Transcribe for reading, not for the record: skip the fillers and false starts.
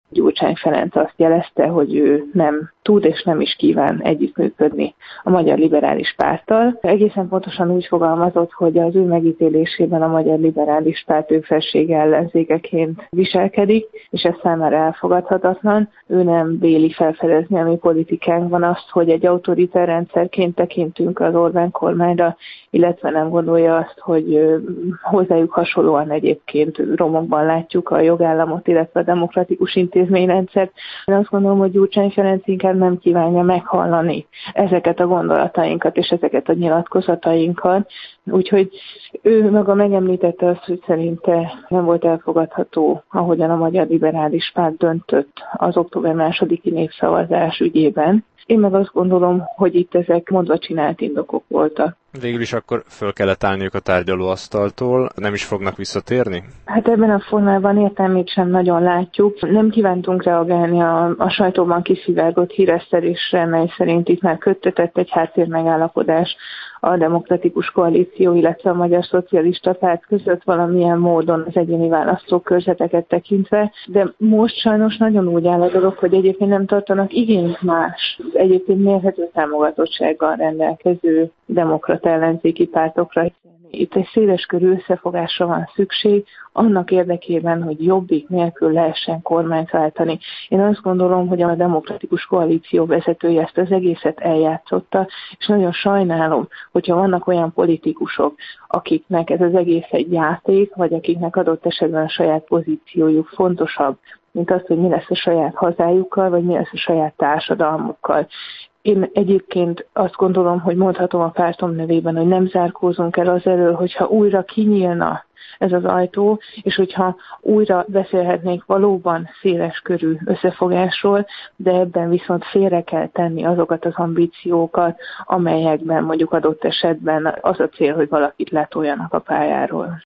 Gyurcsány Ferenc azt jelezte, hogy ő nem tud és nem is kíván együttműködni a Magyar Liberális Párttal. Egészen pontosan úgy fogalmazott, hogy az ő megítélésében a Magyar Liberális Párt őfelsége ellenzékeként viselkedik, és ez számára elfogadhatatlan. Ő nem véli felfedezni a mi politikánkban azt, hogy egy autoriter rendszerként tekintünk az Orbán kormányra, illetve nem gondolja azt, hogy hozzájuk hasonlóan egyébként romokban látjuk a jogállamot, illetve a demokratikus intézményrendszert. Én azt gondolom, hogy Gyurcsány Ferenc inkább nem kívánja meghallani ezeket a gondolatainkat és ezeket a nyilatkozatainkat. Úgyhogy ő maga megemlítette azt, hogy szerinte nem volt elfogadható, ahogyan a Magyar Liberális Párt döntött az október 2-i népszavazás ügyében. Én meg azt gondolom, hogy itt ezek mondva csinált indokok voltak. Végül is akkor föl kellett állniuk a tárgyalóasztaltól, nem is fognak visszatérni? Hát ebben a formában értelmét sem nagyon látjuk. Nem kívántunk reagálni a sajtóban kiszivárgott híresztelésre, mely szerint itt már köttetett egy háttérmegállapodás a Demokratikus Koalíció, illetve a Magyar Szocialista Párt között valamilyen módon az egyéni választókörzeteket tekintve, de most sajnos nagyon úgy áll a dolog, hogy egyébként nem tartanak igényt más, egyébként mérhető támogatottsággal rendelkező demokrata ellenzéki pártokra. Itt egy széleskörű összefogásra van szükség, annak érdekében, hogy Jobbik nélkül lehessen kormányt váltani. Én azt gondolom, hogy a Demokratikus Koalíció vezetője ezt az egészet eljátszotta, és nagyon sajnálom, hogyha vannak olyan politikusok, akiknek ez az egész egy játék, vagy akiknek adott esetben a saját pozíciójuk fontosabb, mint az, hogy mi lesz a saját hazájukkal, vagy mi lesz a saját társadalmukkal. Én egyébként azt gondolom, hogy mondhatom a pártom nevében, hogy nem zárkózunk el az elől, hogyha újra kinyílna ez az ajtó, és hogyha újra beszélhetnénk valóban széles körű összefogásról, de ebben viszont félre kell tenni azokat az ambíciókat, amelyekben mondjuk adott esetben az a cél, hogy valakit letoljanak a pályáról.